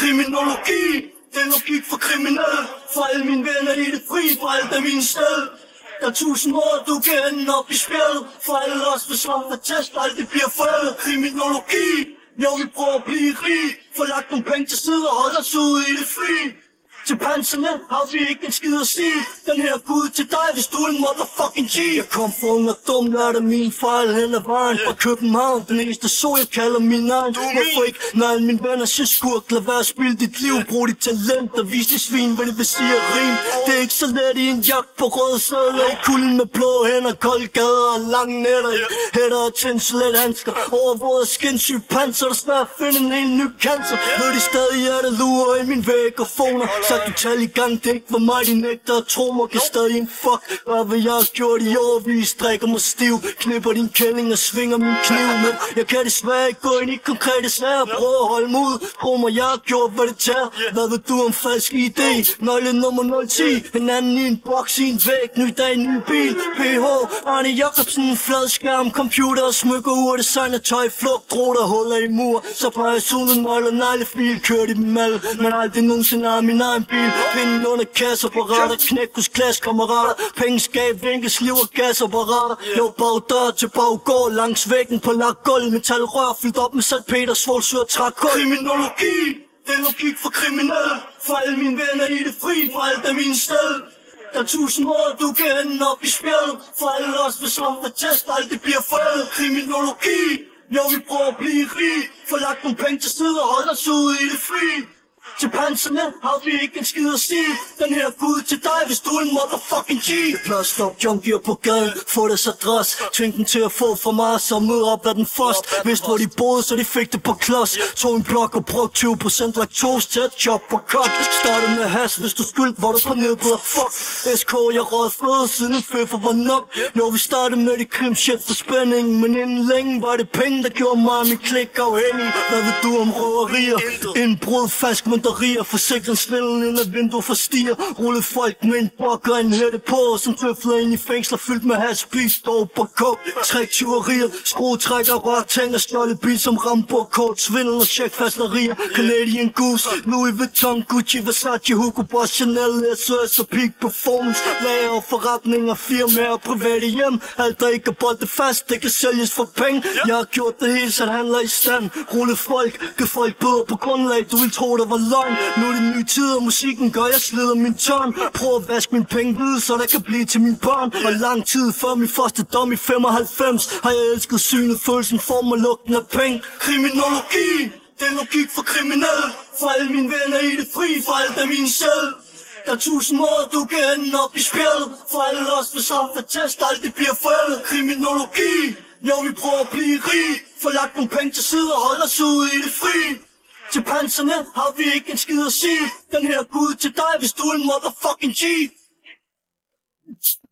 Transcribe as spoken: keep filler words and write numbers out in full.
Kriminologi, det er logik for kriminel. For alle mine venner i det fri, for alt af mine sted. Der er tusind år, du kan ende op i spil. For alle os, hvis man får test, alt det bliver forældet. Kriminologi, jo vi prøver at blive rig. Få lagt nogle penge til side og holde os ude i det fri. Til panserne har vi ikke en skid at sige. Den her Gud til dig, hvis du er en motherfucking G. Jeg kom for ung og dum, lærte min fejl hen ad vejen. Fra København, den eneste så jeg kalder min egen. Hvorfor ikke, når alle mine venner siger skurk? Lad være at spille dit liv, brug dit talent og vis dit svin, hvad det vil sige at rim. Det er ikke så let i en jagt på røde sædler. I kulden med blå hænder, kolde gader og lange nætter. Hætter og tændselet handsker, overvåget af skinsyg panser. Der er svært at finde en helt ny cancer. Ved de stadig er der lurer i min væggerfoner. Du tal i gang, det ikke var mig, de nægter at tro mig. Kan stadig en fuck, hvad jeg har gjort i årvis. Drikker mig stiv, knipper din kælling og svinger min kniv. Men jeg kan desværre ikke gå ind i konkrete sager. Prøv at holde mod, tro mig, jeg har gjort, hvad det tager. Hvad ved du om falsk idé? Nøgle nummer nul ti. En anden i en boks i en væg, ny dag, ny bil. P H, Arne Jacobsen, flad skærm, computer og smykker ur. Designer tøj, flugt, droter, huller i mur. Så peger solen, nøgler, neglefil, kørt i dem alle. Men aldrig nogensinde har min egen bil. Pinden under kasseapparater, knæk hos klassekammerater. Pengeskab, vinkelsliv og gasapparater. Jo, bagdør til baggård, langs væggen på lagt gulv. Metalrør fyldt op med saltpeter, svovlsyre, trækul. Kriminologi, det er logik for kriminel. For alle mine venner i det fri, for alt af mine sted. Der er tusind år, du kan ende op i spil. For alle os, hvis man får test, alt det bliver forældet. Kriminologi, jo vi prøver at blive rig. Få lagt nogle penge til side og holde os ude i det fri. Til panserne har vi ikke en skid at sige. Den her Gud til dig, hvis du er en motherfucking G. Jeg plejer at stoppe junkier på gaden, få deres adresse. Tving dem til at få for meget, så møde op af den først. Vidste hvor de boede, så de fik det på klods. Tog en blok og brugte tyve procent laktose til at chop på cut. Startede med has, hvis du skyld, hvor du på nedbryder. Fuck S K, jeg råd fløde, siden føffer var nok. Jo, vi startede med det krim shit for spænding. Men inden længe var det penge, der gjorde mig og min klik afhængig. Hvad ved du om røverier? Indbrud, falsk munderier, forsikringssvindel ind ad vinduer for stiger. Rulle folk med en bok og en hætte på, som tøfler ind i fængsler fyldt med hash, dog på kog. Træk tyverier, skruetrækker, rørtænger, stjålet bil som Rambo, kort svindel og checkfasterier. Canadian Goose, Louis Vuitton, Gucci, Versace, Hugo Boss, Chanel, S O S og Peak Performance. Lager og forretninger, firmaer og private hjem. Alt der ikke er boldet fast, det kan sælges for penge. Jeg har gjort det hele, så det handler i stand. Rulle folk, gør folk bøder på grundlag, du vil tro der var løgn. Nu er det nye tider, musikken gør, jeg slider min tørn. Prøv at vaske min penge ud, så der kan blive til mine børn. Og lang tid før min første dom i femoghalvfems har jeg elsket synet, følelsen, form og lugten af penge. Kriminologi, det er logik for kriminel. For alle mine venner i det fri, for alt af mine selv. Der er tusind år, du kan ende op i spil. For alle os, hvis man får test, alt det bliver forældet. Kriminologi, jo vi prøver at blive rig. Få lagt nogle penge til side og holde os ude i det fri. Til panserne har vi ikke en skid at sige. Den her Gud til dig, hvis du er en motherfucking G.